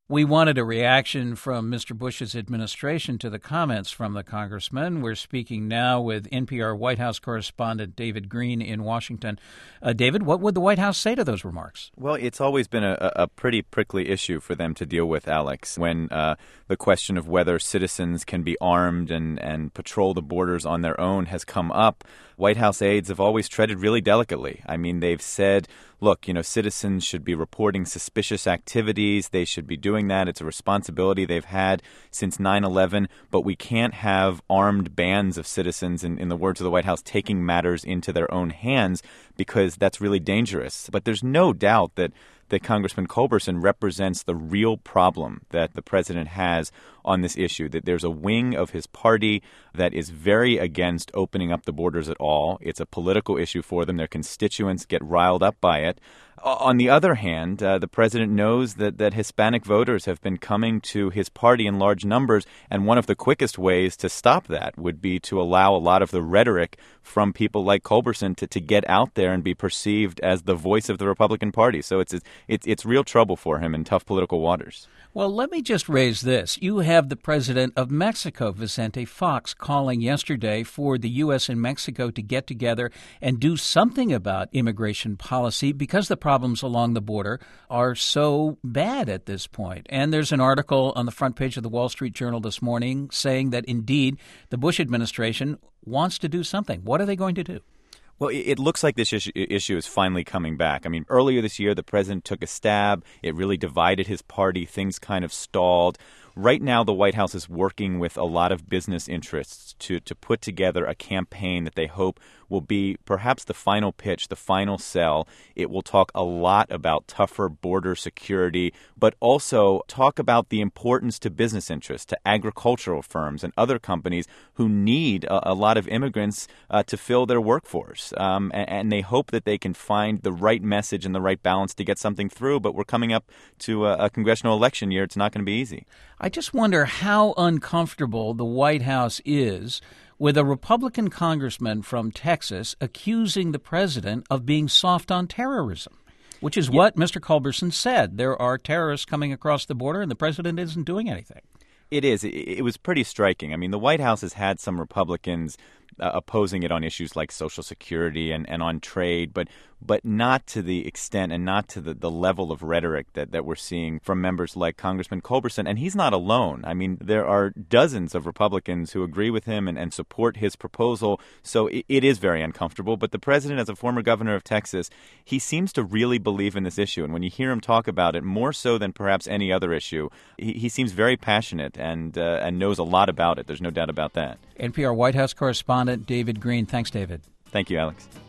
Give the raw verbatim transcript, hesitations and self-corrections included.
We wanted a reaction from Mister Bush's administration to the comments from the congressman. We're speaking now with N P R White House correspondent David Greene in Washington. Uh, David, what would the White House say to those remarks? Well, it's always been a, a pretty prickly issue for them to deal with, Alex, when uh, the question of whether citizens can be armed and, and patrol the borders on their own has come up. White House aides have always treaded really delicately. I mean, they've said, look, you know, citizens should be reporting suspicious activities. They should be doing that. It's a responsibility they've had since nine eleven. But we can't have armed bands of citizens, in, in the words of the White House, taking matters into their own hands, because that's really dangerous. But there's no doubt that that Congressman Culberson represents the real problem that the president has on this issue, that there's a wing of his party that is very against opening up the borders at all. It's a political issue for them. Their constituents get riled up by it. On the other hand, uh, the president knows that, that Hispanic voters have been coming to his party in large numbers, and one of the quickest ways to stop that would be to allow a lot of the rhetoric from people like Culberson to, to get out there and be perceived as the voice of the Republican Party. So it's, it's, it's real trouble for him in tough political waters. Well, let me just raise this. You have the president of Mexico, Vicente Fox, calling yesterday for the U S and Mexico to get together and do something about immigration policy because the problems along the border are so bad at this point. And there's an article on the front page of the Wall Street Journal this morning saying that, indeed, the Bush administration wants to do something. What are they going to do? Well, it looks like this issue, issue is finally coming back. I mean, earlier this year, the president took a stab. It really divided his party. Things kind of stalled. Right now, the White House is working with a lot of business interests to, to put together a campaign that they hope will be perhaps the final pitch, the final sell. It will talk a lot about tougher border security, but also talk about the importance to business interests, to agricultural firms and other companies who need a, a lot of immigrants uh, to fill their workforce. Um, and, and they hope that they can find the right message and the right balance to get something through. But we're coming up to a, a congressional election year. It's not going to be easy. I just wonder how uncomfortable the White House is with a Republican congressman from Texas accusing the president of being soft on terrorism, which is yeah. what Mister Culberson said. There are terrorists coming across the border, and the president isn't doing anything. It is. It, it was pretty striking. I mean, the White House has had some Republicans uh, opposing it on issues like Social Security and, and on trade, but but not to the extent and not to the, the level of rhetoric that, that we're seeing from members like Congressman Culberson. And he's not alone. I mean, there are dozens of Republicans who agree with him and, and support his proposal. So it, it is very uncomfortable. But the president, as a former governor of Texas, he seems to really believe in this issue. And when you hear him talk about it, more so than perhaps any other issue, he, he seems very passionate and, uh, and knows a lot about it. There's no doubt about that. N P R White House correspondent David Greene. Thanks, David. Thank you, Alex.